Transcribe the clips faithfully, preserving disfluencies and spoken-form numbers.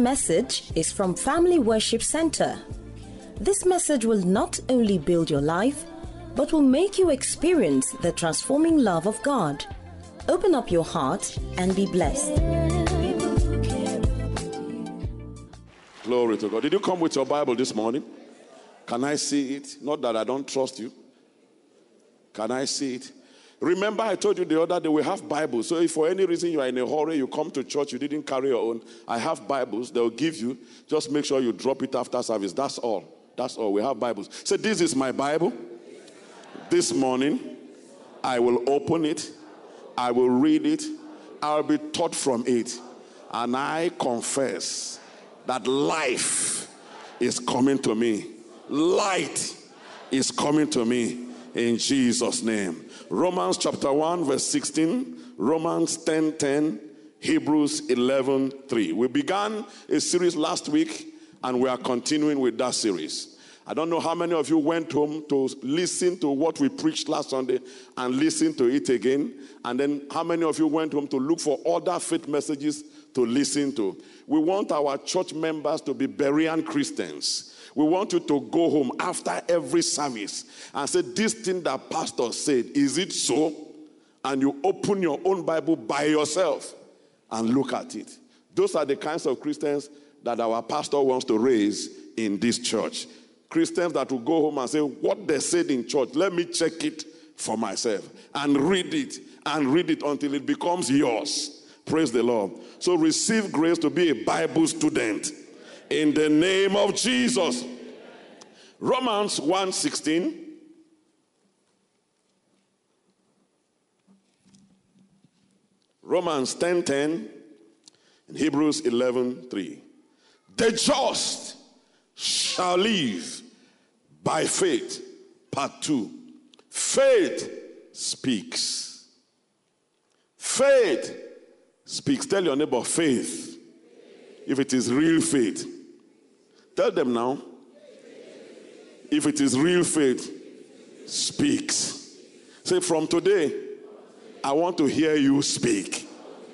message is from Family Worship Center. This message will not only build your life, but will make you experience the transforming love of God. Open up your heart and be blessed. Glory to God. Did you come with your Bible this morning? Can I see it? Not that I don't trust you. Can I see it? Remember, I told you the other day we have Bibles. So if for any reason you are in a hurry, you come to church, you didn't carry your own, I have Bibles. They'll give you. Just make sure you drop it after service. That's all. That's all. We have Bibles. So this is my Bible. This morning, I will open it. I will read it. I'll be taught from it. And I confess that life is coming to me. Light is coming to me in Jesus' name. Romans chapter one verse sixteen, Romans ten ten, Hebrews eleven three. We began a series last week and we are continuing with that series. I don't know how many of you went home to listen to what we preached last Sunday and listen to it again. And then how many of you went home to look for other faith messages to listen to. We want our church members to be Berean Christians. We want you to go home after every service and say, this thing that pastor said, is it so? And you open your own Bible by yourself and look at it. Those are the kinds of Christians that our pastor wants to raise in this church. Christians that will go home and say, what they said in church, let me check it for myself. And read it, and read it until it becomes yours. Praise the Lord. So receive grace to be a Bible student. In the name of Jesus. Romans one sixteen. Romans ten ten. And Hebrews eleven three. The just shall live by faith. Part two. Faith speaks. Faith speaks. Tell your neighbor, faith. If it is real faith. Tell them now. If it is real faith, speaks. Say, from today, I want to hear you speak.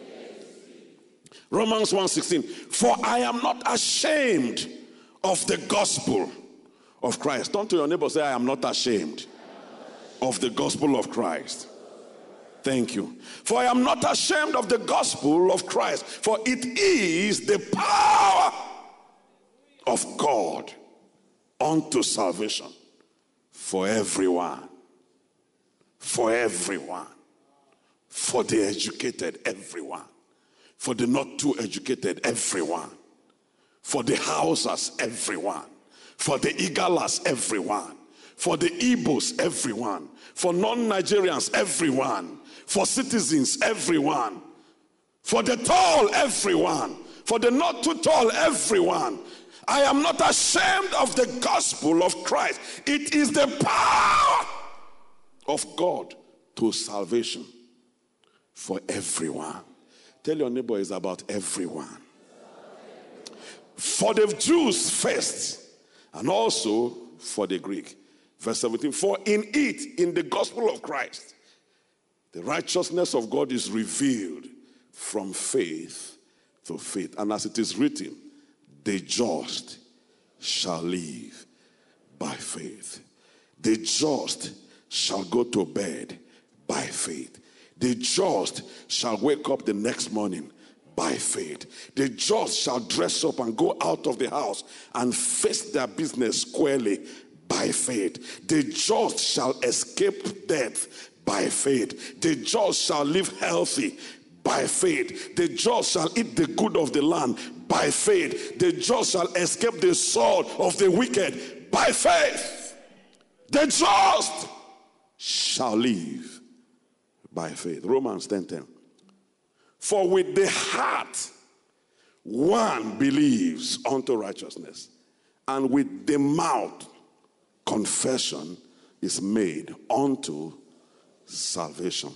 Romans one sixteen. For I am not ashamed of the gospel of Christ. Turn to your neighbor, say, I am not ashamed of the gospel of Christ. Thank you. For I am not ashamed of the gospel of Christ, for it is the power of God unto salvation for everyone. For everyone. For the educated, everyone. For the not too educated, everyone. For the Hausas, everyone. For the Igalas, everyone. For the Igbos, everyone. For non-Nigerians, everyone. For citizens, everyone. For the tall, everyone. For the not too tall, everyone. I am not ashamed of the gospel of Christ. It is the power of God to salvation for everyone. Tell your neighbor it's about everyone. For the Jews first, and also for the Greek. Verse seventeen, for in it, in the gospel of Christ, the righteousness of God is revealed from faith to faith. And as it is written, the just shall live by faith. The just shall go to bed by faith. The just shall wake up the next morning by faith. The just shall dress up and go out of the house and face their business squarely by faith. The just shall escape death by faith. The just shall live healthy by faith. The just shall eat the good of the land by faith. The just shall escape the sword of the wicked by faith. The just shall live by faith. Romans ten ten. For with the heart one believes unto righteousness, and with the mouth confession is made unto salvation.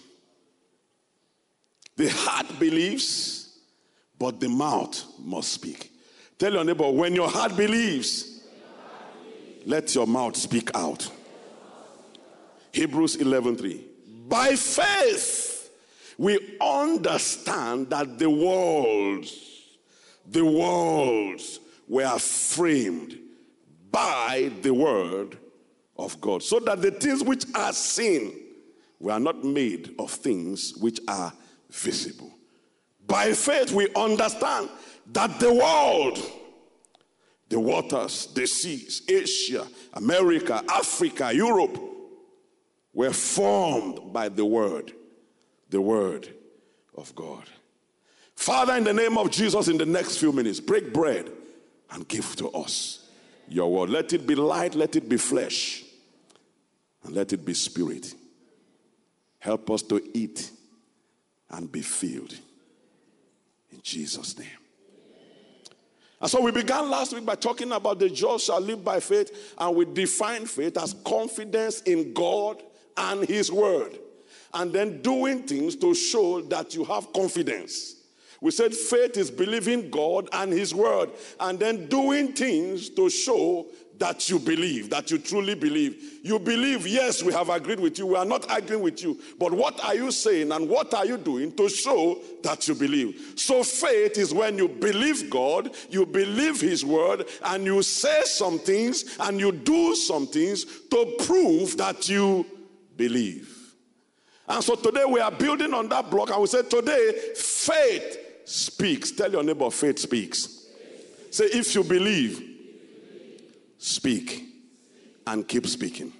The heart believes, but the mouth must speak. Tell your neighbor, when your heart believes, let your mouth speak out. Hebrews eleven three. By faith, we understand that the worlds the worlds were framed by the word of God, so that the things which are seen were not made of things which are visible. By faith we understand that the world, the waters, the seas, Asia, America, Africa, Europe, were formed by the word, the word of God. Father, in the name of Jesus, in the next few minutes, break bread and give to us your word. Let it be light, let it be flesh, and let it be spirit. Help us to eat and be filled. In Jesus' name. And so we began last week by talking about the just shall live by faith, and we defined faith as confidence in God and his word, and then doing things to show that you have confidence. We said faith is believing God and his word, and then doing things to show that you believe, that you truly believe. You believe, yes, we have agreed with you. We are not arguing with you. But what are you saying and what are you doing to show that you believe? So faith is when you believe God, you believe his word, and you say some things and you do some things to prove that you believe. And so today we are building on that block, and we say today, faith speaks. Tell your neighbor, faith speaks. Say, if you believe, speak and keep speaking.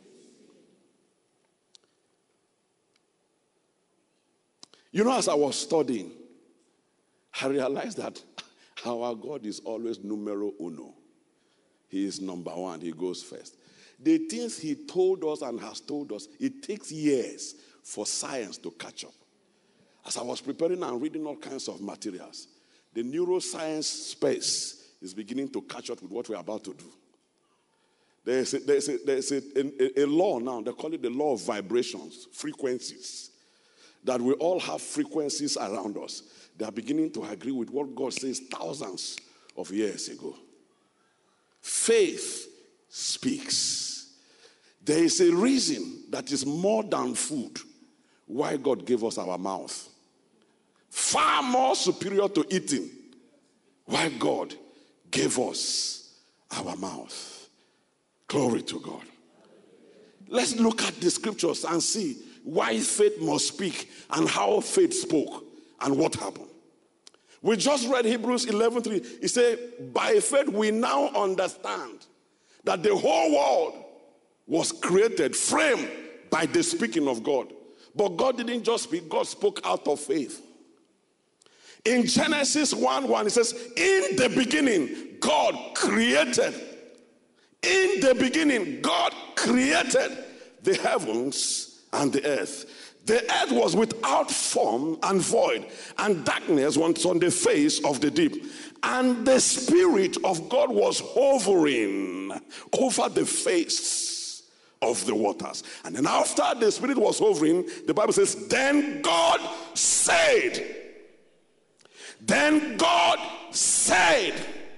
You know, as I was studying, I realized that our God is always numero uno. He is number one. He goes first. The things he told us and has told us, it takes years for science to catch up. As I was preparing and reading all kinds of materials, the neuroscience space is beginning to catch up with what we're about to do. There's a, there's a, there's a, a, a law now, they call it the law of vibrations, frequencies, that we all have frequencies around us. They are beginning to agree with what God says thousands of years ago. Faith speaks. There is a reason that is more than food why God gave us our mouth. Far more superior to eating why God gave us our mouth. Glory to God. Let's look at the scriptures and see why faith must speak and how faith spoke and what happened. We just read Hebrews eleven three. It said, by faith we now understand that the whole world was created, framed by the speaking of God. But God didn't just speak, God spoke out of faith. In Genesis one one, it says, in the beginning, God created. In the beginning, God created the heavens and the earth. The earth was without form and void, and darkness was on the face of the deep. And the Spirit of God was hovering over the face of the waters. And then after the Spirit was hovering, the Bible says, then God said, then God said,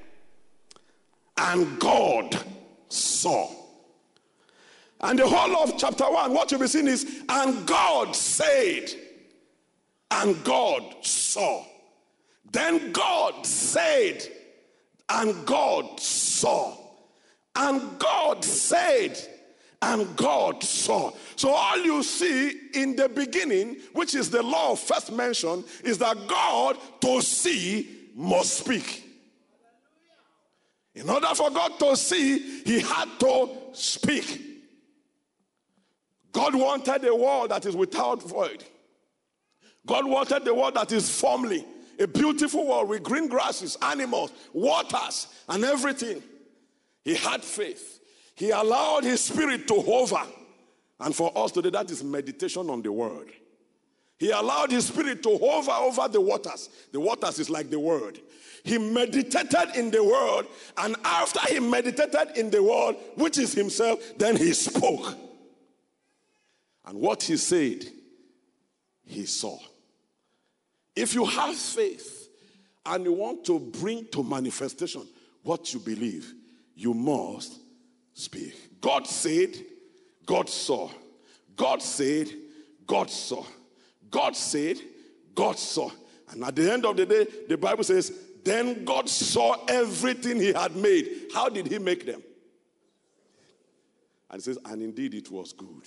and God saw. And the whole of chapter one, what you'll be seeing is, and God said, and God saw. Then God said, and God saw. And God said, and God saw. So all you see in the beginning, which is the law of first mention, is that God to see must speak. In order for God to see, he had to speak. God wanted a world that is without void. God wanted the world that is formly, a beautiful world with green grasses, animals, waters, and everything. He had faith. He allowed his Spirit to hover. And for us today, that is meditation on the word. He allowed his Spirit to hover over the waters. The waters is like the word. He meditated in the word, and after he meditated in the word, which is himself, then he spoke. And what he said, he saw. If you have faith and you want to bring to manifestation what you believe, you must speak. God said, God saw. God said, God saw. God said, God saw. And at the end of the day, the Bible says, Then God saw everything he had made. How did he make them? And it says, and indeed it was good.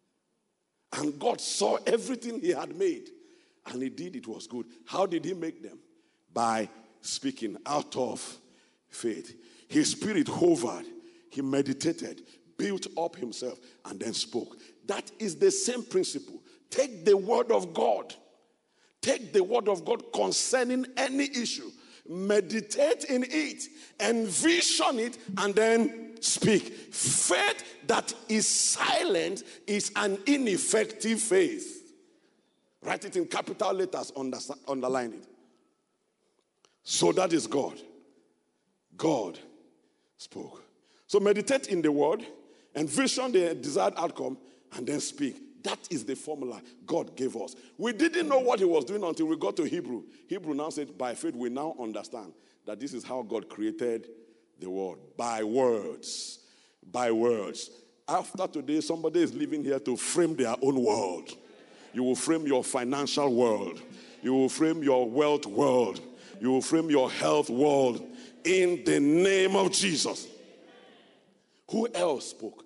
And God saw everything he had made. And indeed it was good. How did he make them? By speaking out of faith. His spirit hovered. He meditated, built up himself, and then spoke. That is the same principle. Take the word of God. Take the word of God concerning any issue. Meditate in it, envision it, and then speak. Faith that is silent is an ineffective faith. Write it in capital letters, underline it. So that is God. God spoke. So meditate in the word, envision the desired outcome, and then speak. That is the formula God gave us. We didn't know what he was doing until we got to Hebrew. Hebrew now said, by faith we now understand that this is how God created the world. By words. By words. After today, somebody is living here to frame their own world. You will frame your financial world. You will frame your wealth world. You will frame your health world. In the name of Jesus. Who else spoke?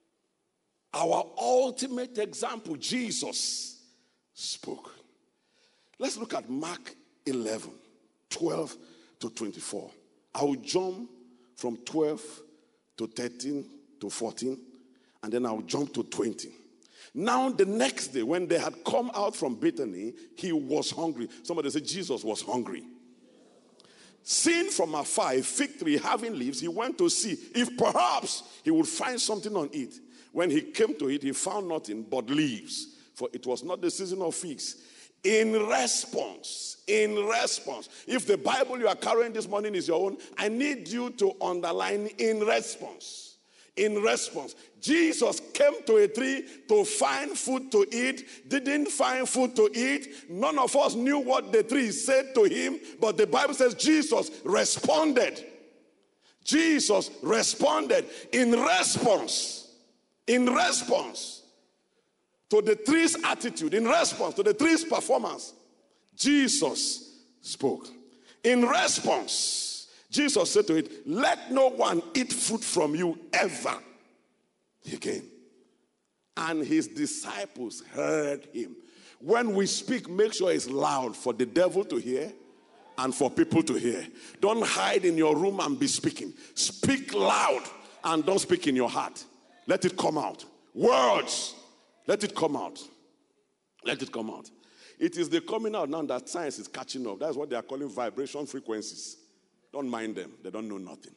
Our ultimate example, Jesus, spoke. Let's look at Mark eleven, twelve to twenty-four. I will jump from twelve to thirteen to fourteen, and then I'll jump to twenty. Now, the next day, when they had come out from Bethany, he was hungry. Somebody said Jesus was hungry. Seeing from afar a fig tree having leaves, he went to see if perhaps he would find something on it. When he came to it, he found nothing but leaves, for it was not the season of figs. In response, in response, if the Bible you are carrying this morning is your own, I need you to underline in response. In response. Jesus came to a tree to find food to eat, didn't find food to eat. None of us knew what the tree said to him, but the Bible says Jesus responded. Jesus responded in response. In response to the tree's attitude, in response to the tree's performance, Jesus spoke. In response, Jesus said to it, let no one eat fruit from you ever again. And his disciples heard him. When we speak, make sure it's loud for the devil to hear and for people to hear. Don't hide in your room and be speaking. Speak loud and don't speak in your heart. Let it come out. Words. Let it come out. Let it come out. It is the coming out now that science is catching up. That's what they are calling vibration frequencies. Don't mind them. They don't know nothing.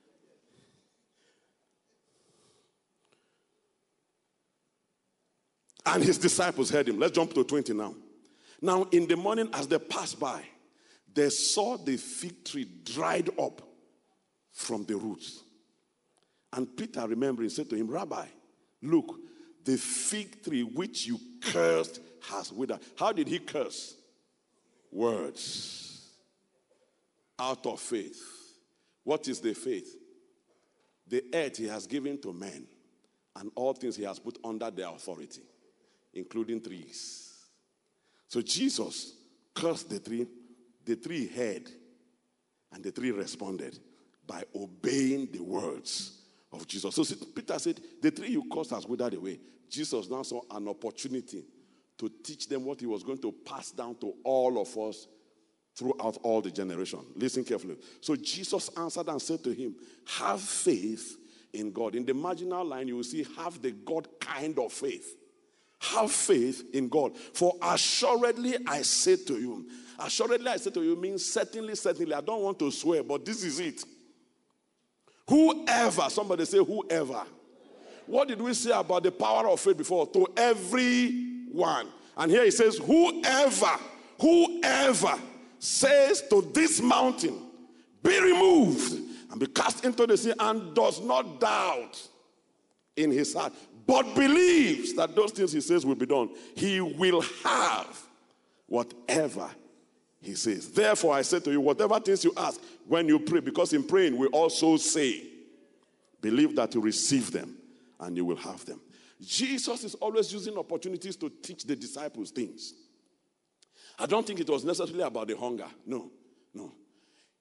And his disciples heard him. Let's jump to twenty now. Now, in the morning as they passed by, they saw the fig tree dried up from the roots. And Peter, remembering, said to him, Rabbi, look, the fig tree which you cursed has withered. How did he curse? Words. Out of faith. What is the faith? The earth he has given to men, and all things he has put under their authority, including trees. So Jesus cursed the tree. The tree heard, and the tree responded by obeying the words of Jesus. So Peter said, the tree you caused has withered away. Jesus now saw an opportunity to teach them what he was going to pass down to all of us throughout all the generation. Listen carefully. So Jesus answered and said to him, have faith in God. In the marginal line, you will see, have the God kind of faith. Have faith in God. For assuredly I say to you, assuredly I say to you means certainly, certainly. I don't want to swear, but this is it. Whoever, somebody say whoever. What did we say about the power of faith before? To everyone. And here he says, whoever, whoever says to this mountain, be removed and be cast into the sea, and does not doubt in his heart, but believes that those things he says will be done, he will have whatever he says. Therefore, I say to you, whatever things you ask when you pray, because in praying we also say, believe that you receive them and you will have them. Jesus is always using opportunities to teach the disciples things. I don't think it was necessarily about the hunger. No, no.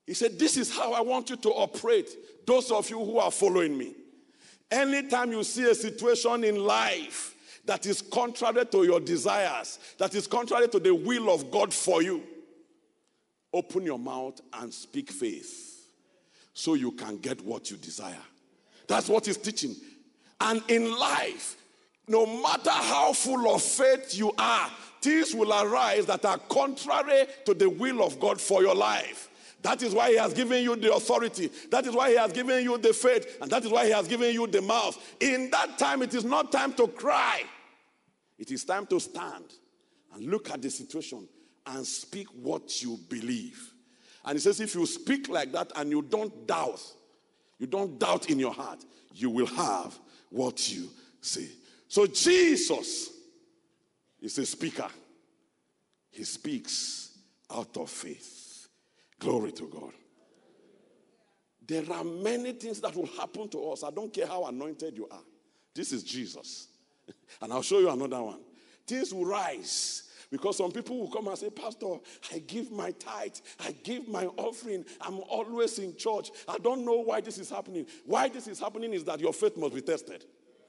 He said, this is how I want you to operate. Those of you who are following me. Anytime you see a situation in life that is contrary to your desires, that is contrary to the will of God for you, open your mouth and speak faith so you can get what you desire. That's what he's teaching. And in life, no matter how full of faith you are, things will arise that are contrary to the will of God for your life. That is why he has given you the authority. That is why he has given you the faith. And that is why he has given you the mouth. In that time, it is not time to cry. It is time to stand and look at the situation and speak what you believe. And he says, if you speak like that and you don't doubt, you don't doubt in your heart, you will have what you say. So Jesus is a speaker. He speaks out of faith. Glory to God. There are many things that will happen to us. I don't care how anointed you are. This is Jesus. And I'll show you another one. Things will rise. Because some people will come and say, Pastor, I give my tithe, I give my offering, I'm always in church. I don't know why this is happening. Why this is happening is that your faith must be tested.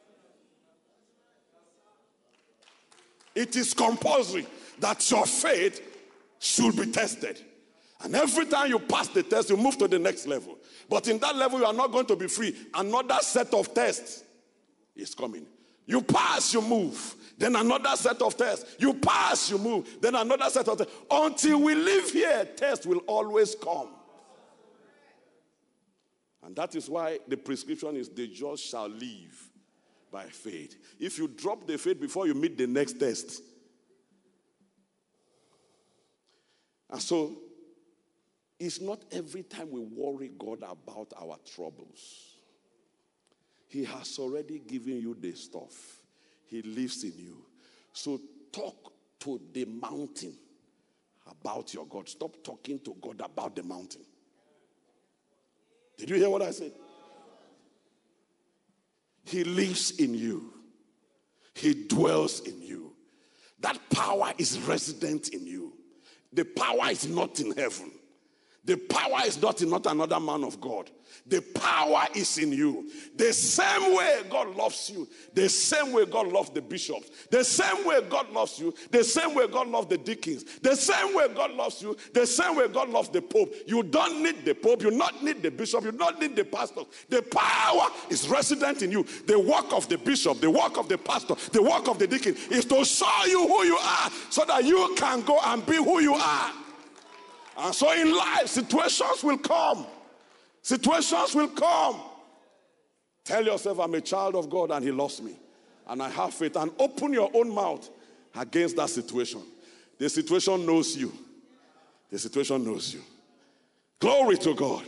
It is compulsory that your faith should be tested. And every time you pass the test, you move to the next level. But in that level, you are not going to be free. Another set of tests is coming. You pass, you move. Then another set of tests. You pass, you move. Then another set of tests. Until we live here, tests will always come. And that is why the prescription is the just shall live by faith. If you drop the faith before you meet the next test. And so, it's not every time we worry God about our troubles. He has already given you the stuff. He lives in you. So talk to the mountain about your God. Stop talking to God about the mountain. Did you hear what I said? He lives in you. He dwells in you. That power is resident in you. The power is not in heaven. The power is not in not another man of God. The power is in you. The same way God loves you, the same way God loves the bishops, the same way God loves you, the same way God loves the deacons, the same way God loves you, the same way God loves the Pope. You don't need the Pope, you don't need the bishop, you don't need the pastor. The power is resident in you. The work of the bishop, the work of the pastor, the work of the deacon is to show you who you are so that you can go and be who you are. And so in life, situations will come. Situations will come. Tell yourself, I'm a child of God and he loves me. And I have faith. And open your own mouth against that situation. The situation knows you. The situation knows you. Glory to God.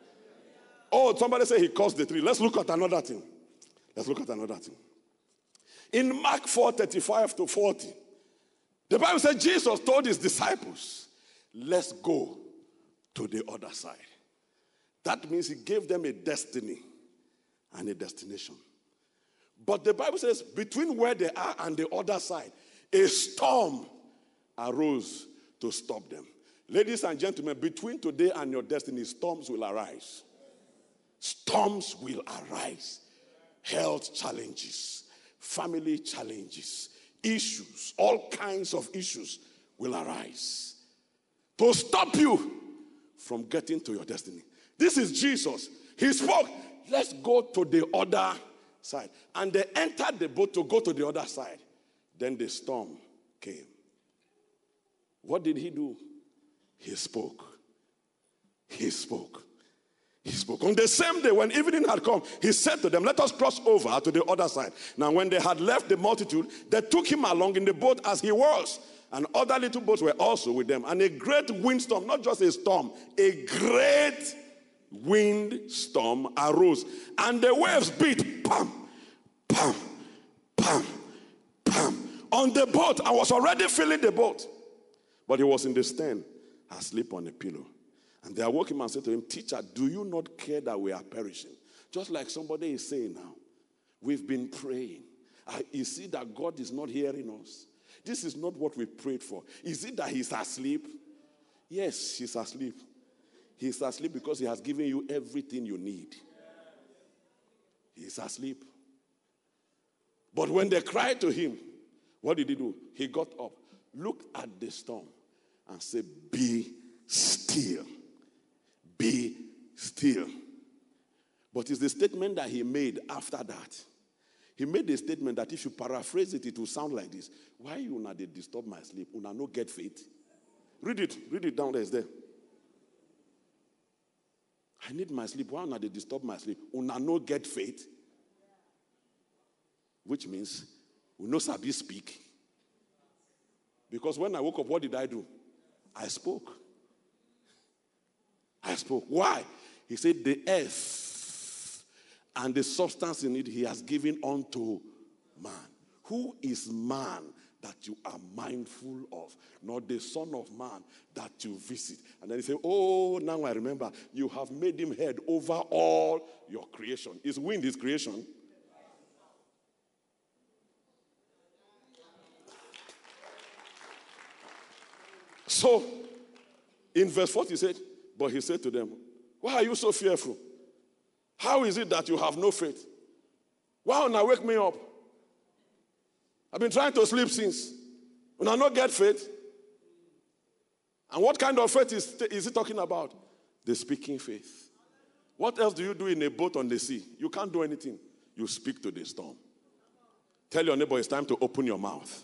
Oh, somebody say he caused the tree. Let's look at another thing. Let's look at another thing. In Mark four, thirty-five to forty, the Bible said Jesus told his disciples, let's go to the other side. That means he gave them a destiny and a destination. But the Bible says between where they are and the other side, a storm arose to stop them. Ladies and gentlemen, between today and your destiny, storms will arise. Storms will arise. Health challenges, family challenges, issues, all kinds of issues will arise to stop you from getting to your destiny. This is Jesus. He spoke, let's go to the other side. And they entered the boat to go to the other side. Then the storm came. What did he do? He spoke. He spoke. He spoke. On the same day, when evening had come, he said to them, let us cross over to the other side. Now, when they had left the multitude, they took him along in the boat as he was. And other little boats were also with them. And a great windstorm, not just a storm, a great windstorm arose. And the waves beat, pam, pam, pam, pam, on the boat. I was already filling the boat. But he was in the stern, asleep on a pillow. And they awoke him and said to him, teacher, do you not care that we are perishing? Just like somebody is saying now. We've been praying. Uh, you see that God is not hearing us. This is not what we prayed for. Is it that he's asleep? Yes, he's asleep. He's asleep because he has given you everything you need. He's asleep. But when they cried to him, what did he do? He got up, looked at the storm, and said, be still. Be still. But it's the statement that he made after that. He made a statement that if you paraphrase it, it will sound like this. Why you not they disturb my sleep? Una no get faith. Read it. Read it down there. It's there. I need my sleep. Why not they disturb my sleep? Una no get faith. Which means, we no sabi speak. Because when I woke up, what did I do? I spoke. I spoke. Why? He said, the earth and the substance in it he has given unto man. Who is man that you are mindful of? Not the Son of Man that you visit. And then he said, oh, now I remember. You have made him head over all your creation. Is wind his creation? So, in verse forty, he said, but he said to them, why are you so fearful? How is it that you have no faith? Why not wake me up? I've been trying to sleep since. When I not get faith. And what kind of faith is, is he talking about? The speaking faith. What else do you do in a boat on the sea? You can't do anything. You speak to the storm. Tell your neighbor it's time to open your mouth.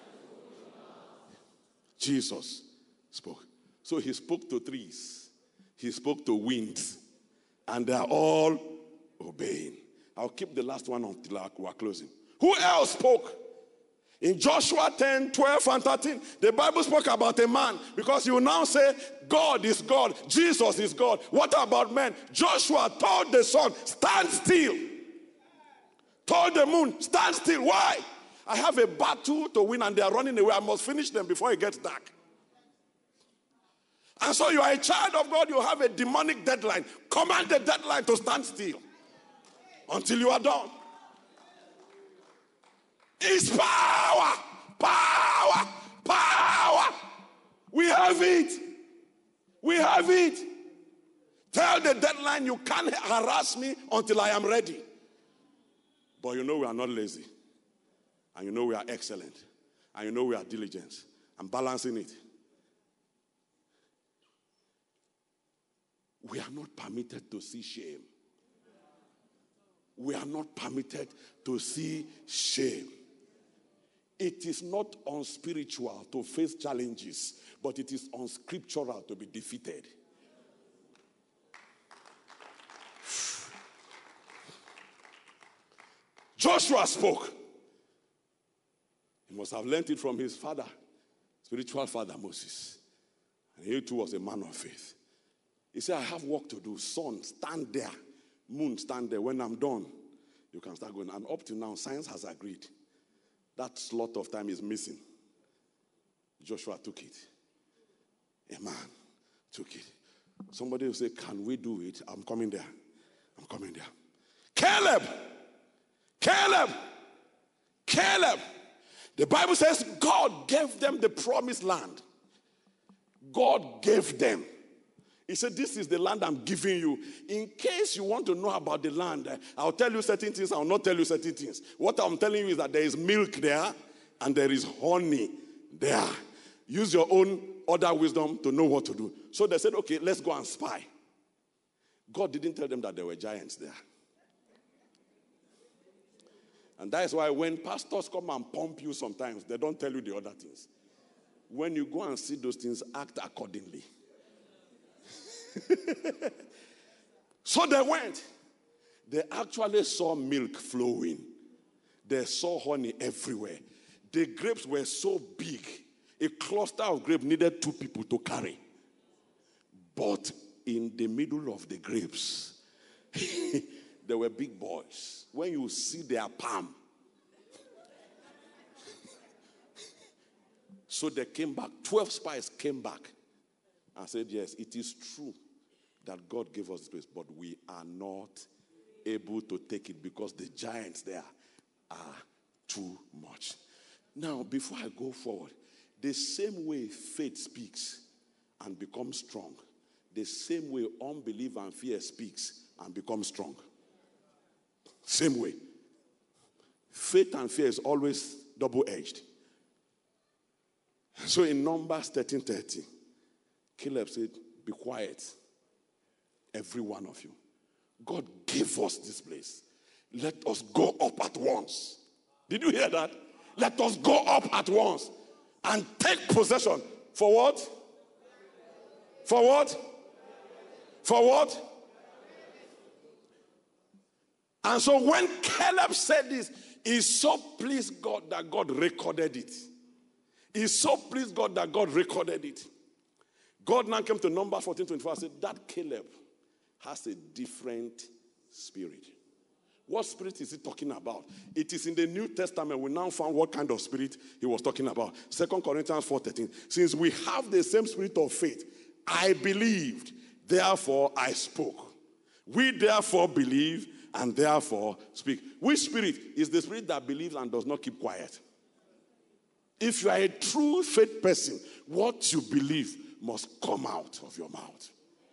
Jesus spoke. So he spoke to trees. He spoke to winds. And they are all obeying. I'll keep the last one until we're closing. Who else spoke? In Joshua ten, twelve, and thirteen, the Bible spoke about a man. Because you now say, God is God. Jesus is God. What about men? Joshua told the sun, stand still. Told the moon, stand still. Why? I have a battle to win and they are running away. I must finish them before it gets dark. And so you are a child of God. You have a demonic deadline. Command the deadline to stand still until you are done. It's power, power, power. We have it. We have it. Tell the deadline you can't harass me until I am ready. But you know we are not lazy. And you know we are excellent. And you know we are diligent. I'm balancing it. We are not permitted to see shame. We are not permitted to see shame. It is not unspiritual to face challenges, but it is unscriptural to be defeated. Joshua spoke. He must have learned it from his father, spiritual father Moses. And he too was a man of faith. He said, I have work to do. Sun, stand there. Moon, stand there. When I'm done, you can start going. And up to now, science has agreed. That slot of time is missing. Joshua took it. A man took it. Somebody will say, can we do it? I'm coming there. I'm coming there. Caleb! Caleb! Caleb! The Bible says God gave them the promised land. God gave them. He said, this is the land I'm giving you. In case you want to know about the land, I'll tell you certain things, I'll not tell you certain things. What I'm telling you is that there is milk there and there is honey there. Use your own other wisdom to know what to do. So they said, okay, let's go and spy. God didn't tell them that there were giants there. And that is why when pastors come and pump you sometimes, they don't tell you the other things. When you go and see those things, act accordingly. So they went. They actually saw milk flowing. They saw honey everywhere. The grapes were so big, a cluster of grapes needed two people to carry. But in the middle of the grapes, there were big boys. When you see their palm. So they came back. Twelve spies came back and said, yes, it is true that God gave us this place, but we are not able to take it because the giants there are too much. Now, before I go forward, the same way faith speaks and becomes strong, the same way unbelief and fear speaks and becomes strong. Same way. Faith and fear is always double-edged. So in Numbers thirteen thirty, Caleb said, be quiet, every one of you. God gave us this place. Let us go up at once. Did you hear that? Let us go up at once and take possession. For what? For what? For what? And so when Caleb said this, he so pleased God that God recorded it. He so pleased God that God recorded it. God now came to Numbers fourteen twenty-four and said, that Caleb has a different spirit. What spirit is he talking about? It is in the New Testament. We now found what kind of spirit he was talking about. Second Corinthians four thirteen. Since we have the same spirit of faith, I believed, therefore I spoke. We therefore believe and therefore speak. Which spirit? Is the spirit that believes and does not keep quiet. If you are a true faith person, what you believe must come out of your mouth.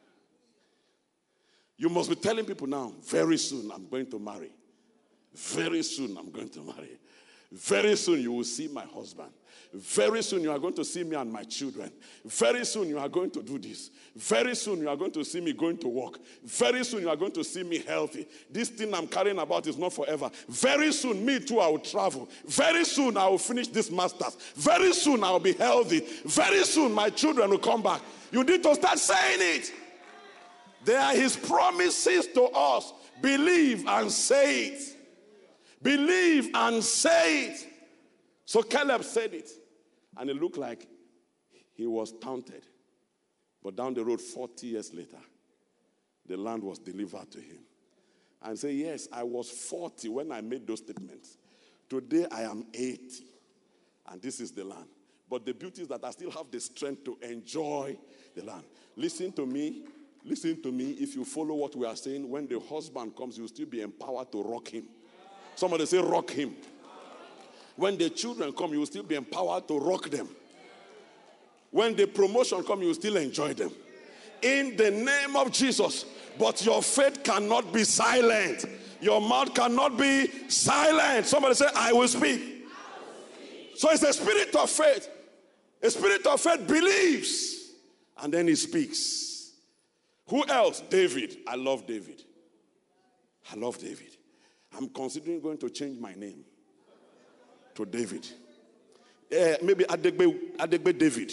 You must be telling people now, very soon I'm going to marry. Very soon I'm going to marry. Very soon you will see my husband. Very soon you are going to see me and my children. Very soon you are going to do this. Very soon you are going to see me going to work. Very soon you are going to see me healthy. This thing I'm carrying about is not forever. Very soon me too, I will travel. Very soon I will finish this master's. Very soon I will be healthy. Very soon my children will come back. You need to start saying it. They are his promises to us. Believe and say it. Believe and say it. So Caleb said it. And it looked like he was taunted. But down the road, forty years later, the land was delivered to him. And say, yes, I was forty when I made those statements. Today I am eighty. And this is the land. But the beauty is that I still have the strength to enjoy the land. Listen to me. Listen to me. If you follow what we are saying, when the husband comes, you'll still be empowered to rock him. Somebody say, rock him. When the children come, you will still be empowered to rock them. When the promotion comes, you will still enjoy them. In the name of Jesus. But your faith cannot be silent. Your mouth cannot be silent. Somebody say, I will speak. I will speak. So it's a spirit of faith. A spirit of faith believes. And then he speaks. Who else? David. I love David. I love David. I'm considering going to change my name to David. Uh, maybe Adegbe, Adegbe David.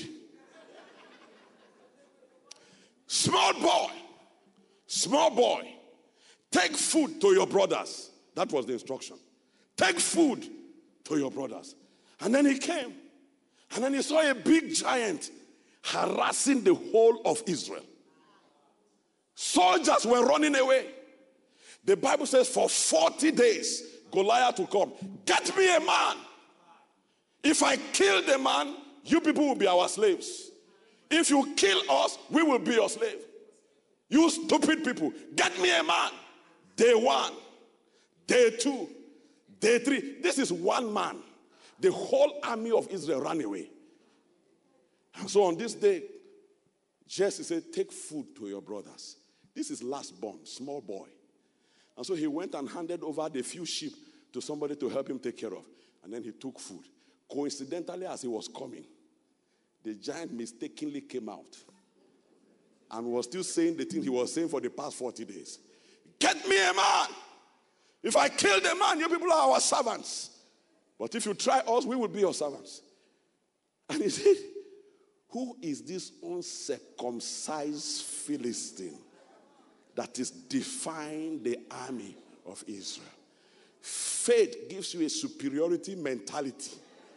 Small boy. Small boy. Take food to your brothers. That was the instruction. Take food to your brothers. And then he came. And then he saw a big giant harassing the whole of Israel. Soldiers were running away. The Bible says for forty days, Goliath will come. Get me a man. If I kill the man, you people will be our slaves. If you kill us, we will be your slave. You stupid people, get me a man. Day one, day two, day three. This is one man. The whole army of Israel ran away. And so on this day, Jesse said, take food to your brothers. This is last born, small boy. And so he went and handed over the few sheep to somebody to help him take care of. And then he took food. Coincidentally, as he was coming, the giant mistakenly came out and was still saying the thing he was saying for the past forty days. Get me a man. If I kill the man, you people are our servants. But if you try us, we will be your servants. And he said, who is this uncircumcised Philistine that is defying the army of Israel? Faith gives you a superiority mentality.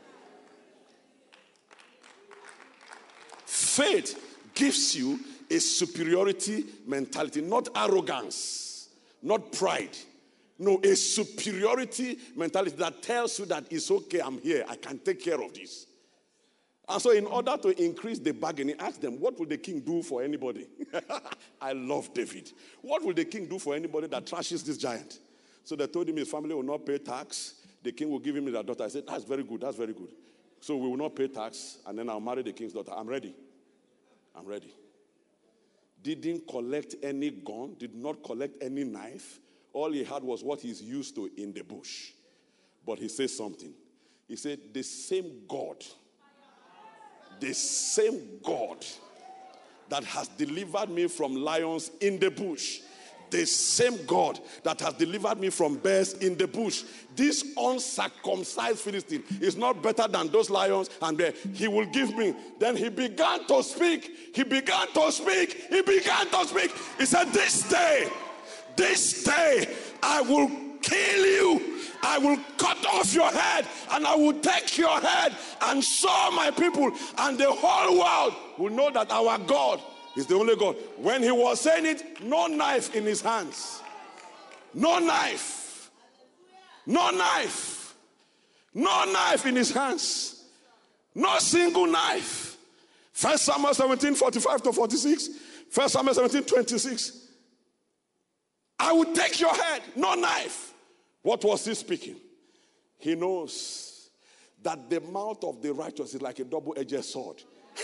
Faith gives you a superiority mentality, not arrogance, not pride. No, a superiority mentality that tells you that it's okay, I'm here, I can take care of this. And so in order to increase the bargaining, ask them, what will the king do for anybody? I love David. What will the king do for anybody that trashes this giant? So they told him his family will not pay tax. The king will give him their daughter. I said, that's very good, that's very good. So we will not pay tax, and then I'll marry the king's daughter. I'm ready. I'm ready. didn't collect any gun, did not collect any knife. All he had was what he's used to in the bush. But he says something. He said, the same God, the same God that has delivered me from lions in the bush, the same God that has delivered me from bears in the bush, this uncircumcised Philistine is not better than those lions and bears. He will give me. Then he began to speak. He began to speak. He began to speak. He said, this day, this day, I will kill you. I will cut off your head, and I will take your head and show my people, and the whole world will know that our God is the only God. When he was saying it, no knife in his hands. No knife. No knife. No knife in his hands. No single knife. First Samuel seventeen, forty-five to forty-six. First Samuel seventeen, twenty-six. I will take your head. No knife. What was he speaking? He knows that the mouth of the righteous is like a double-edged sword.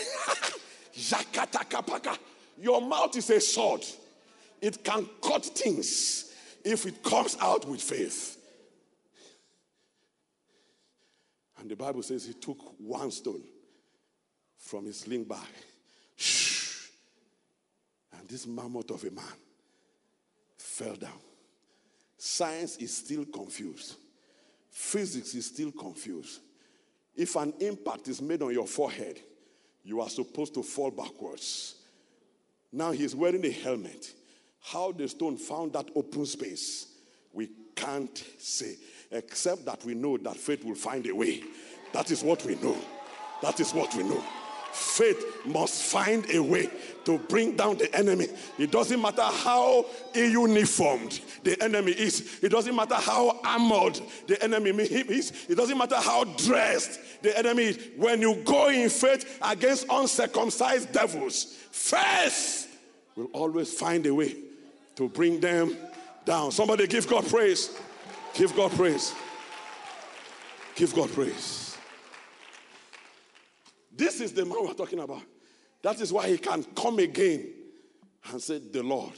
Your mouth is a sword. It can cut things if it comes out with faith. And the Bible says he took one stone from his sling bag. And this mammoth of a man fell down. Science is still confused. Physics is still confused. If an impact is made on your forehead, you are supposed to fall backwards. Now he's wearing a helmet. How the stone found that open space, we can't say, except that we know that faith will find a way. That is what we know. That is what we know. Faith must find a way to bring down the enemy. It doesn't matter how uniformed the enemy is. It doesn't matter how armored the enemy is. It doesn't matter how dressed the enemy is. When you go in faith against uncircumcised devils, faith will always find a way to bring them down. Somebody give God praise. Give God praise. Give God praise. This is the man we're talking about. That is why he can come again and say, the Lord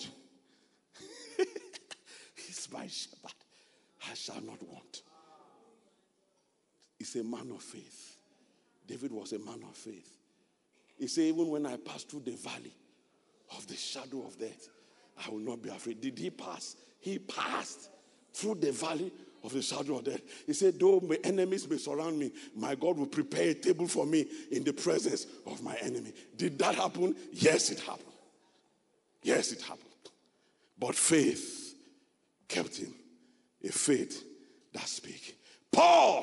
is my shepherd. I shall not want. He's a man of faith. David was a man of faith. He said, even when I pass through the valley of the shadow of death, I will not be afraid. Did he pass? He passed through the valley of the shadow of death. He said, though my enemies may surround me, my God will prepare a table for me in the presence of my enemy. Did that happen? Yes, it happened. Yes, it happened. But faith kept him. A faith that speaks. Paul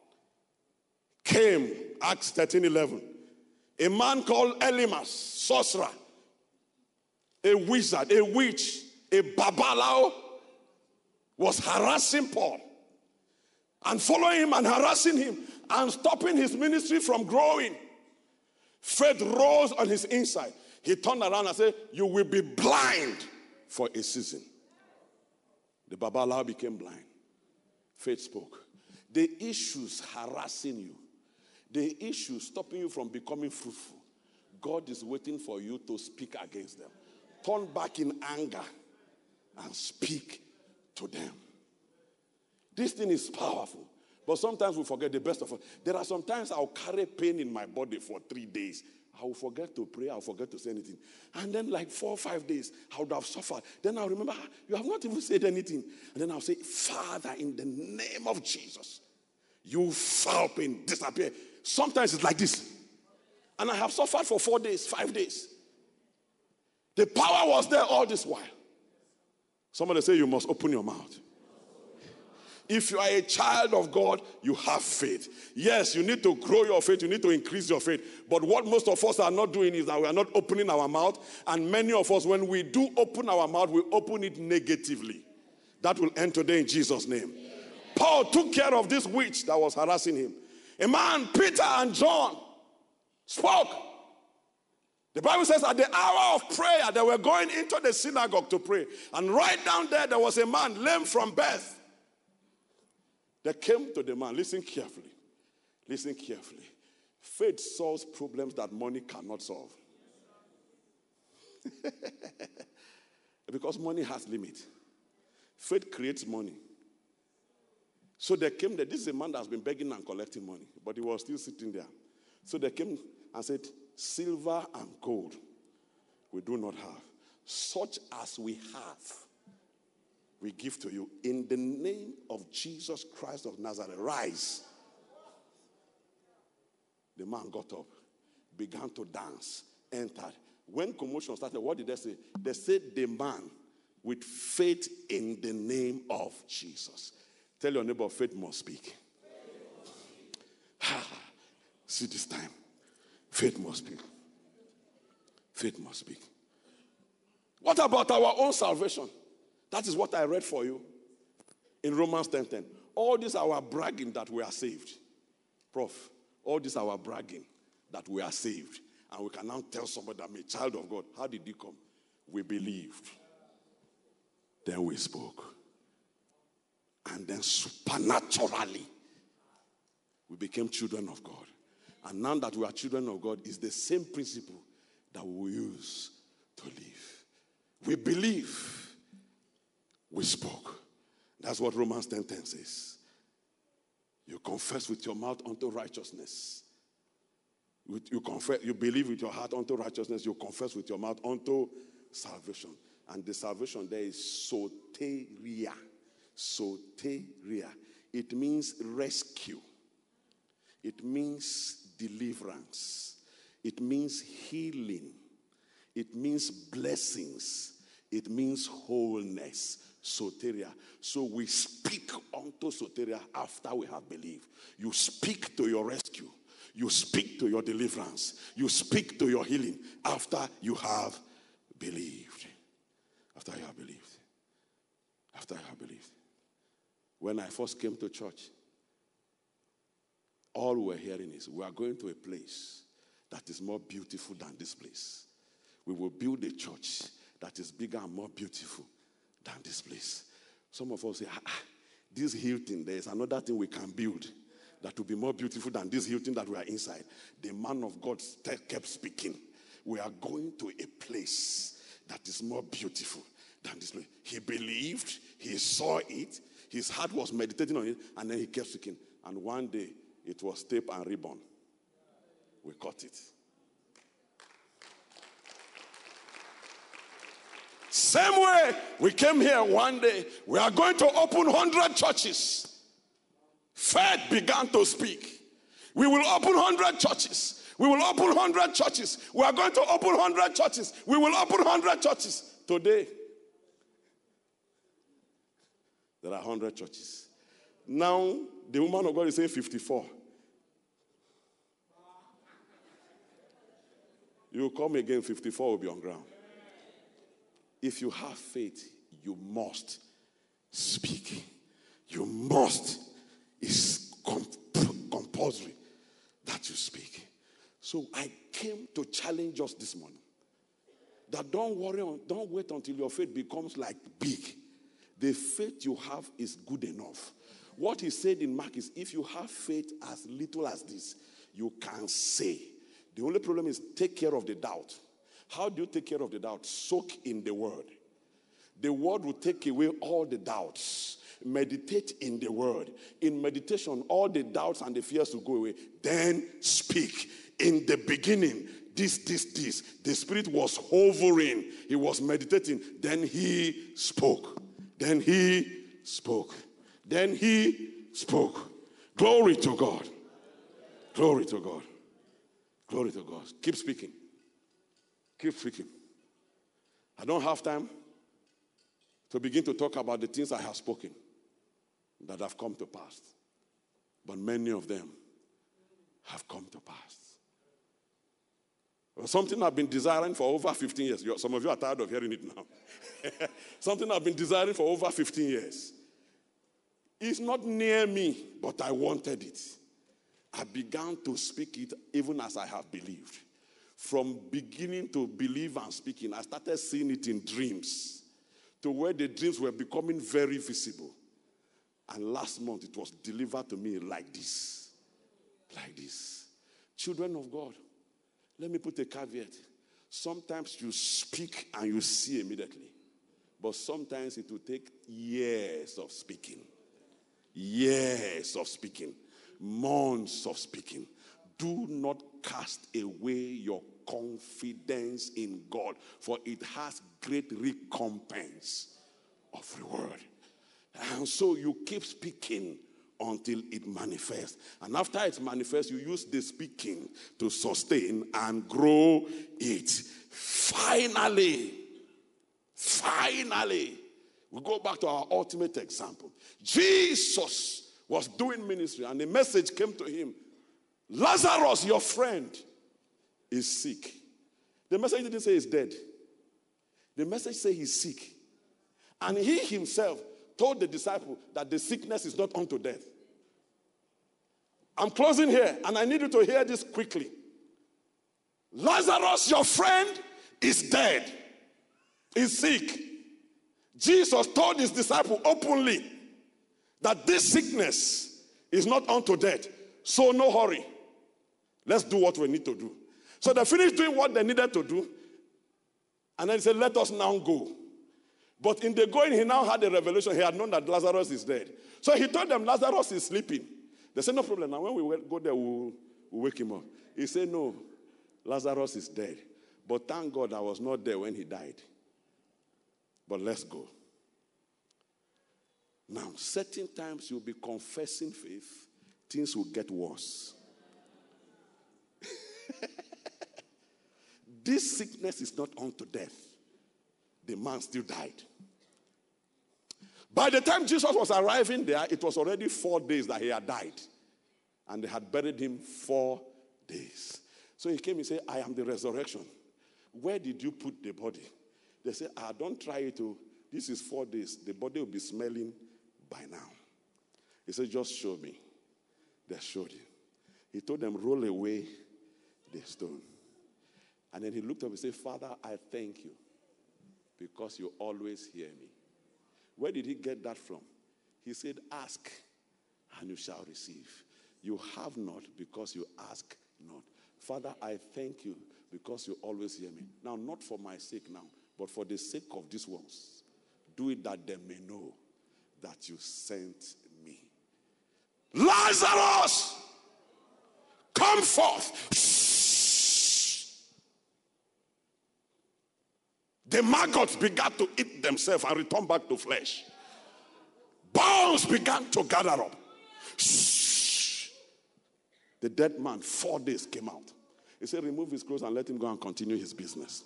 came, Acts thirteen eleven. A man called Elymas, sorcerer, a wizard, a witch, a babalao, was harassing Paul and following him and harassing him and stopping his ministry from growing. Faith rose on his inside. He turned around and said, you will be blind for a season. The babalao became blind. Faith spoke. The issues harassing you, the issues stopping you from becoming fruitful, God is waiting for you to speak against them. Turn back in anger and speak to them. This thing is powerful. But sometimes we forget the best of us. There are sometimes I'll carry pain in my body for three days. I will forget to pray. I'll forget to say anything. And then like four or five days, I would have suffered. Then I'll remember, you have not even said anything. And then I'll say, Father, in the name of Jesus, you foul pain, disappear. Sometimes it's like this. And I have suffered for four days, five days. The power was there all this while. Somebody say you must open your mouth. If you are a child of God, you have faith. Yes, you need to grow your faith. You need to increase your faith. But what most of us are not doing is that we are not opening our mouth. And many of us, when we do open our mouth, we open it negatively. That will end today in Jesus' name. Amen. Paul took care of this witch that was harassing him. A man, Peter and John, spoke. The Bible says at the hour of prayer, they were going into the synagogue to pray. And right down there, there was a man lame from birth. They came to the man. Listen carefully. Listen carefully. Faith solves problems that money cannot solve. Because money has limit. Faith creates money. So they came there. This is a man that has been begging and collecting money, but he was still sitting there. So they came and said, silver and gold we do not have. Such as we have, we give to you. In the name of Jesus Christ of Nazareth, rise. The man got up, began to dance, entered. When commotion started, what did they say? They said the man with faith in the name of Jesus. Tell your neighbor, faith must speak. See this time. Faith must speak. Faith must speak. What about our own salvation? That is what I read for you in Romans ten ten. All this our bragging that we are saved. Prof, all this our bragging that we are saved. And we can now tell somebody that I'm a child of God. How did you come? We believed. Then we spoke. And then supernaturally, we became children of God. And now that we are children of God, it's the same principle that we will use to live. We believe. We spoke. That's what Romans ten ten says. You confess with your mouth unto righteousness. You confess, you believe with your heart unto righteousness. You confess with your mouth unto salvation. And the salvation there is soteria. Soteria. It means rescue. It means deliverance. It means healing. It means blessings. It means wholeness. Soteria. So we speak unto soteria after we have believed. You speak to your rescue. You speak to your deliverance. You speak to your healing after you have believed. After you have believed. After you have believed. When I first came to church, all we were hearing is, we are going to a place that is more beautiful than this place. We will build a church that is bigger and more beautiful than this place. Some of us say, ah, this Hilton, there is another thing we can build that will be more beautiful than this Hilton that we are inside. The man of God kept speaking. We are going to a place that is more beautiful than this place. He believed, he saw it, his heart was meditating on it, and then he kept speaking. And one day, it was tape and ribbon. We cut it. Same way, we came here one day. We are going to open one hundred churches. Faith began to speak. We will open one hundred churches. We will open one hundred churches. We are going to open one hundred churches. We will open one hundred churches. Today, there are one hundred churches. Now, the woman of God is saying fifty-four. You will come again, fifty-four will be on ground. If you have faith, you must speak. You must. It's comp- compulsory that you speak. So I came to challenge us this morning. That don't worry, on, don't wait until your faith becomes like big. The faith you have is good enough. What he said in Mark is, if you have faith as little as this, you can say. The only problem is take care of the doubt. How do you take care of the doubt? Soak in the word. The word will take away all the doubts. Meditate in the word. In meditation, all the doubts and the fears will go away. Then speak. In the beginning, this, this, this. The Spirit was hovering. He was meditating. Then he spoke. Then he spoke. Then he spoke. Glory to God. Glory to God. Glory to God. Keep speaking. Keep speaking. I don't have time to begin to talk about the things I have spoken that have come to pass. But many of them have come to pass. Well, something I've been desiring for over fifteen years. Some of you are tired of hearing it now. Something I've been desiring for over fifteen years. It's not near me, but I wanted it. I began to speak it even as I have believed. From beginning to believe and speaking, I started seeing it in dreams, to where the dreams were becoming very visible. And last month, it was delivered to me like this. Like this. Children of God, let me put a caveat. Sometimes you speak and you see immediately. But sometimes it will take years of speaking. Years of speaking. Months of speaking. Do not cast away your confidence in God, for it has great recompense of reward. And so you keep speaking until it manifests. And after it manifests, you use the speaking to sustain and grow it. Finally, finally, we go back to our ultimate example. Jesus was doing ministry and the message came to him. Lazarus, your friend, is sick. The message didn't say he's dead. The message said he's sick. And he himself told the disciple that the sickness is not unto death. I'm closing here, and I need you to hear this quickly. Lazarus, your friend, is dead. Is sick. Jesus told his disciple openly that this sickness is not unto death. So no hurry. Let's do what we need to do. So they finished doing what they needed to do. And then he said, let us now go. But in the going, he now had a revelation. He had known that Lazarus is dead. So he told them, Lazarus is sleeping. They said, no problem. Now when we go there, we'll, we'll wake him up. He said, no, Lazarus is dead. But thank God I was not there when he died. But let's go. Now, certain times you'll be confessing faith, things will get worse. This sickness is not unto death. The man still died. By the time Jesus was arriving there, it was already four days that he had died. And they had buried him four days. So he came and said, I am the resurrection. Where did you put the body? They said, ah, don't try it. To. This is four days. The body will be smelling by now. He said, just show me. They showed him. He told them, roll away the stone. And then he looked up and said, Father, I thank you because you always hear me. Where did he get that from? He said, ask and you shall receive. You have not because you ask not. Father, I thank you because you always hear me. Now, not for my sake now, but for the sake of these ones. Do it that they may know that you sent me. Lazarus, come forth. The maggots began to eat themselves and return back to flesh. Bones began to gather up. The dead man, four days, came out. He said, remove his clothes and let him go and continue his business.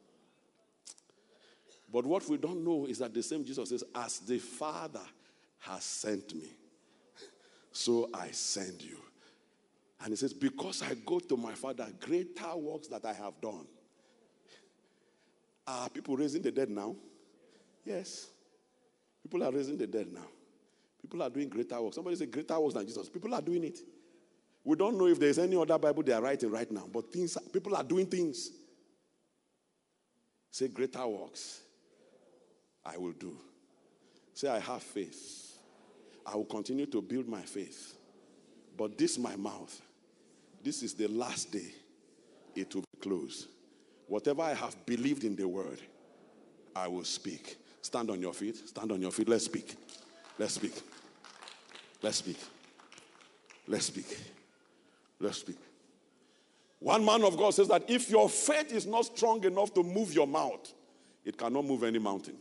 But what we don't know is that the same Jesus says, as the Father has sent me, so I send you. And he says, because I go to my Father, greater works that I have done. Are people raising the dead now? Yes. People are raising the dead now. People are doing greater works. Somebody say greater works than Jesus. People are doing it. We don't know if there's any other Bible they are writing right now, but things, people are doing things. Say greater works I will do. Say I have faith. I will continue to build my faith. But this my mouth. This is the last day. It will be closed. Whatever I have believed in the word, I will speak. Stand on your feet. Stand on your feet. Let's speak. Let's speak. Let's speak. Let's speak. Let's speak. One man of God says that if your faith is not strong enough to move your mouth, it cannot move any mountain.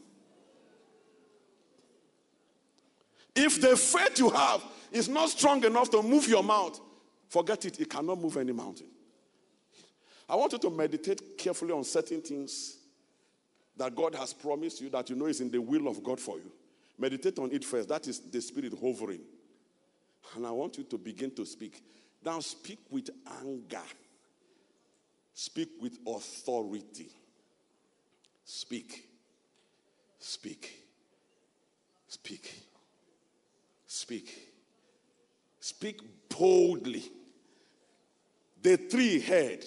If the faith you have is not strong enough to move your mouth, forget it. It cannot move any mountain. I want you to meditate carefully on certain things that God has promised you that you know is in the will of God for you. Meditate on it first. That is the Spirit hovering. And I want you to begin to speak. Now speak with anger. Speak with authority. Speak. Speak. Speak. Speak. Speak boldly. The tree heard.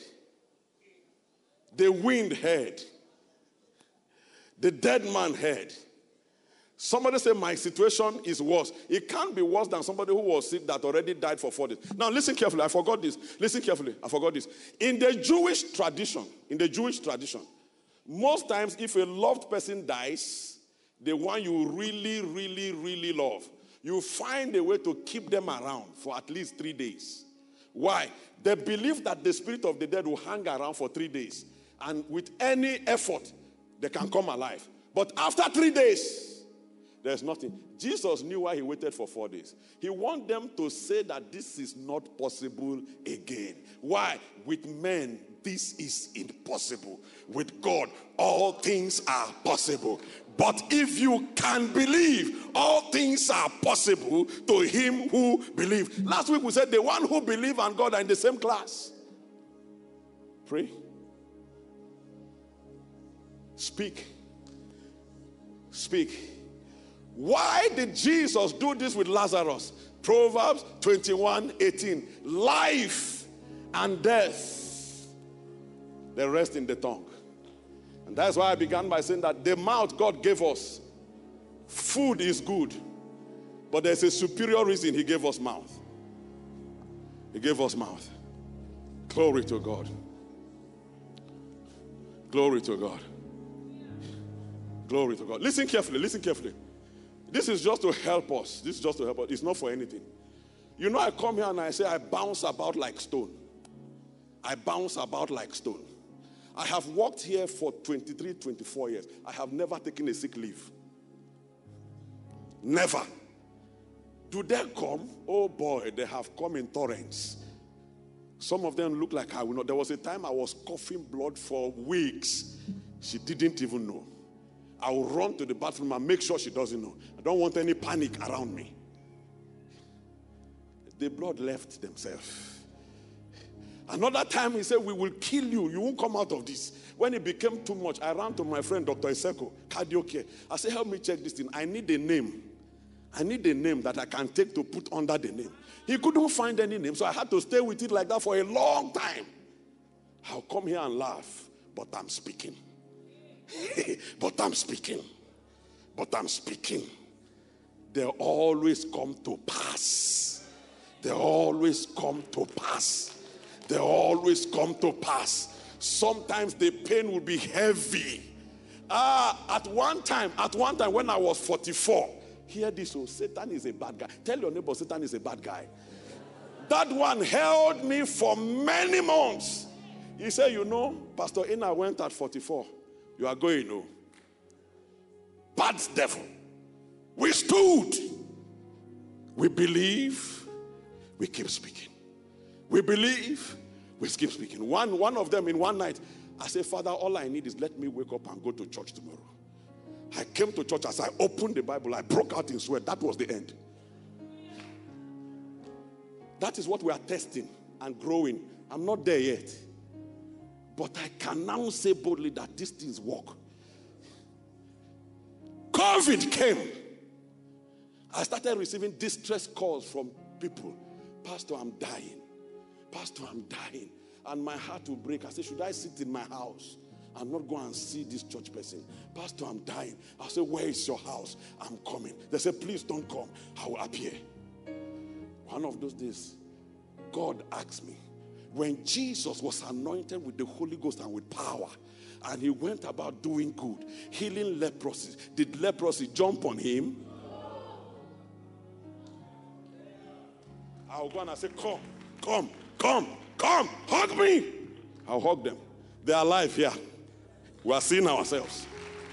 The wind heard. The dead man heard. Somebody say, my situation is worse. It can't be worse than somebody who was sick that already died for four days. Now listen carefully. I forgot this. Listen carefully. I forgot this. In the Jewish tradition, in the Jewish tradition, most times if a loved person dies, the one you really, really, really love, you find a way to keep them around for at least three days. Why? They believe that the spirit of the dead will hang around for three days. And with any effort, they can come alive. But after three days, there's nothing. Jesus knew why he waited for four days. He wanted them to say that this is not possible again. Why? With men, this is impossible. With God, all things are possible. But if you can believe, all things are possible to him who believes. Last week we said the one who believes and God are in the same class. Pray. Speak. Speak. Why did Jesus do this with Lazarus? Proverbs twenty-one eighteen. Life and death, they rest in the tongue. And that's why I began by saying that the mouth God gave us, food is good, but there's a superior reason he gave us mouth. He gave us mouth. Glory to God. Glory to God. Glory to God. Listen carefully, listen carefully. This is just to help us. This is just to help us. It's not for anything. You know, I come here and I say I bounce about like stone. I bounce about like stone. I have worked here for twenty-three, twenty-four years. I have never taken a sick leave. Never. Do they come? Oh boy, they have come in torrents. Some of them look like I will not. There was a time I was coughing blood for weeks. She didn't even know. I will run to the bathroom and make sure she doesn't know. I don't want any panic around me. The blood left themselves. Another time he said, we will kill you. You won't come out of this. When it became too much, I ran to my friend, Doctor Iseko, cardio care. I said, help me check this thing. I need a name. I need a name that I can take to put under the name. He couldn't find any name, so I had to stay with it like that for a long time. I'll come here and laugh, but I'm speaking. But I'm speaking. But I'm speaking. They always come to pass. They always come to pass. They always come to pass. Sometimes the pain will be heavy. Ah, at one time, at one time when I was forty-four, hear this, oh, Satan is a bad guy. Tell your neighbor, Satan is a bad guy. That one held me for many months. He said, you know, Pastor Ina went at forty-four. You are going, no. Bad devil. We stood. We believe. We keep speaking. We believe. We keep speaking. One, one of them in one night, I said, Father, all I need is let me wake up and go to church tomorrow. I came to church. As I opened the Bible, I broke out in sweat. That was the end. That is what we are testing and growing. I'm not there yet. But I can now say boldly that these things work. COVID came. I started receiving distress calls from people. Pastor, I'm dying. Pastor, I'm dying. And my heart will break. I said, should I sit in my house and not go and see this church person? Pastor, I'm dying. I said, where is your house? I'm coming. They said, please don't come. I will appear. One of those days, God asked me, when Jesus was anointed with the Holy Ghost and with power, and he went about doing good, healing leprosy, did leprosy jump on him? I'll go and I say, come, come, come, come, hug me. I'll hug them. They are alive here. We are seeing ourselves.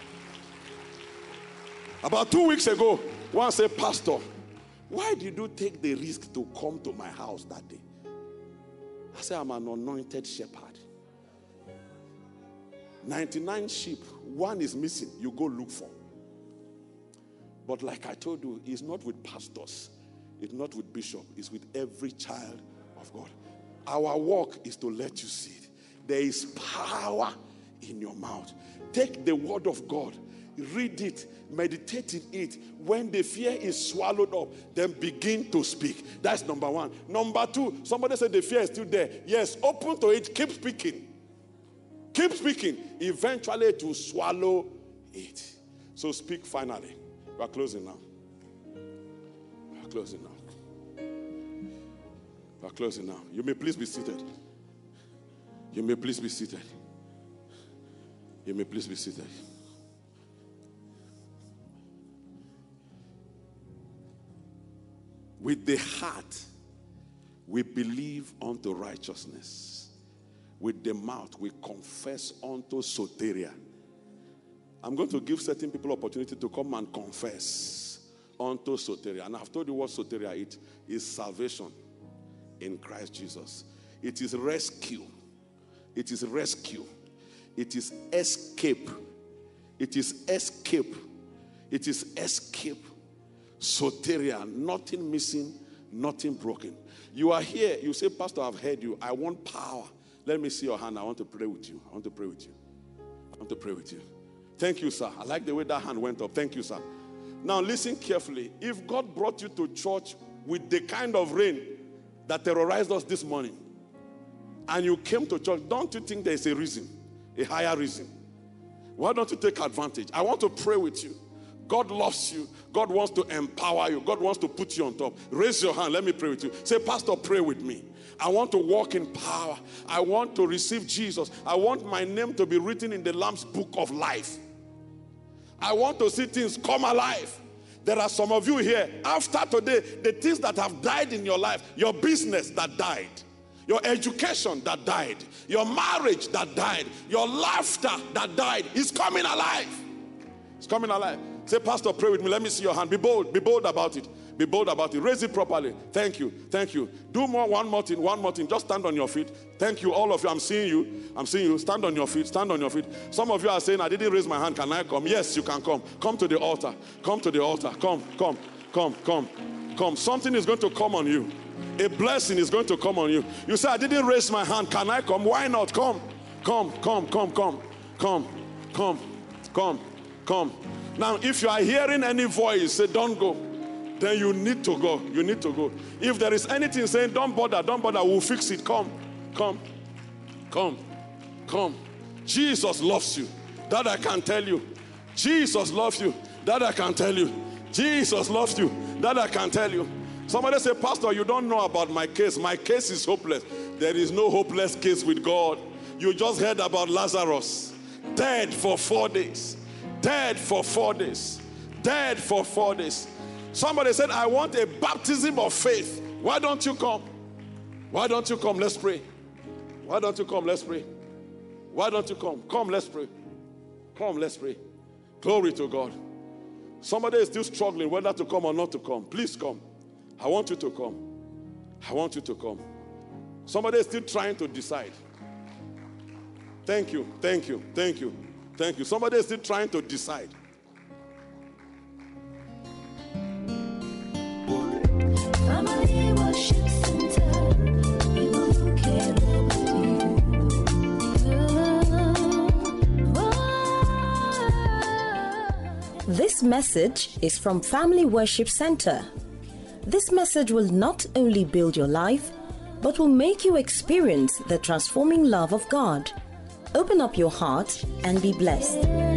About two weeks ago, one said, Pastor, why did you take the risk to come to my house that day? I said, I'm an anointed shepherd. ninety-nine sheep, one is missing. You go look for. But like I told you, it's not with pastors. It's not with bishop. It's with every child of God. Our work is to let you see it. There is power in your mouth. Take the word of God. Read it, meditate in it. When the fear is swallowed up, then begin to speak. That's number one. Number two, somebody said the fear is still there. Yes, open to it, keep speaking. Keep speaking. Eventually it will swallow it. So speak finally. We are closing now. We are closing now. We are closing now. You may please be seated. You may please be seated. You may please be seated. With the heart, we believe unto righteousness. With the mouth, we confess unto soteria. I'm going to give certain people opportunity to come and confess unto soteria. And I've told you what soteria is. It's salvation in Christ Jesus. It is rescue. It is rescue. It is escape. It is escape. It is escape. Soteria, nothing missing, nothing broken. You are here, you say, Pastor, I've heard you. I want power. Let me see your hand. I want to pray with you. I want to pray with you. I want to pray with you. Thank you, sir. I like the way that hand went up. Thank you, sir. Now listen carefully. If God brought you to church with the kind of rain that terrorized us this morning, and you came to church, don't you think there is a reason, a higher reason? Why don't you take advantage? I want to pray with you. God loves you. God wants to empower you. God wants to put you on top. Raise your hand. Let me pray with you. Say, Pastor, pray with me. I want to walk in power. I want to receive Jesus. I want my name to be written in the Lamb's book of life. I want to see things come alive. There are some of you here, after today, the things that have died in your life, your business that died, your education that died, your marriage that died, your laughter that died, is coming alive. It's coming alive. Say, Pastor, pray with me. Let me see your hand. Be bold. Be bold about it. Be bold about it. Raise it properly. Thank you. Thank you. Do more. One more thing. One more thing. Just stand on your feet. Thank you, all of you. I'm seeing you. I'm seeing you. Stand on your feet. Stand on your feet. Some of you are saying, I didn't raise my hand. Can I come? Yes, you can come. Come to the altar. Come to the altar. Come, come, come, come, come. Something is going to come on you. A blessing is going to come on you. You say, I didn't raise my hand. Can I come? Why not? Come, come, come, come, come, come, come, come, come. Now, if you are hearing any voice, say, don't go. Then you need to go. You need to go. If there is anything saying, don't bother, don't bother, we'll fix it. Come, come, come, come. Jesus loves you. That I can tell you. Jesus loves you. That I can tell you. Jesus loves you. That I can tell you. Somebody say, Pastor, you don't know about my case. My case is hopeless. There is no hopeless case with God. You just heard about Lazarus. Dead for four days. Dead for four days. Dead for four days. Somebody said, I want a baptism of faith. Why don't you come? Why don't you come? Let's pray. Why don't you come? Let's pray. Why don't you come? Come, let's pray. Come, let's pray. Glory to God. Somebody is still struggling whether to come or not to come. Please come. I want you to come. I want you to come. Somebody is still trying to decide. Thank you. Thank you. Thank you. Thank you. Somebody is still trying to decide. Family Worship Center. We will care about you. This message is from Family Worship Center. This message will not only build your life, but will make you experience the transforming love of God. Open up your heart and be blessed.